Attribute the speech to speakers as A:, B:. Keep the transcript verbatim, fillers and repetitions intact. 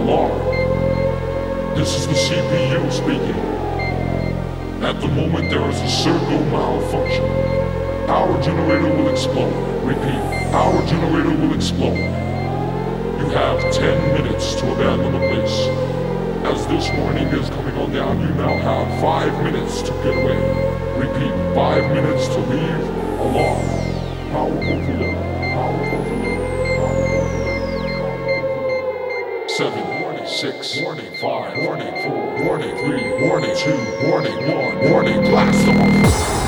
A: Alarm. This is the C P U speaking. At the moment there is a circle malfunction. Power generator will explode. Repeat, power generator will explode. You have ten minutes to abandon the place. As this warning is coming on down, you now have five minutes to get away. Repeat, five minutes to leave. Alarm. Power overload. Power overload. Power overload. Seven. Warning. Six. Warning. Five. Warning. Four. Warning. Three. Warning. Two. Warning. One. Warning. Blast off.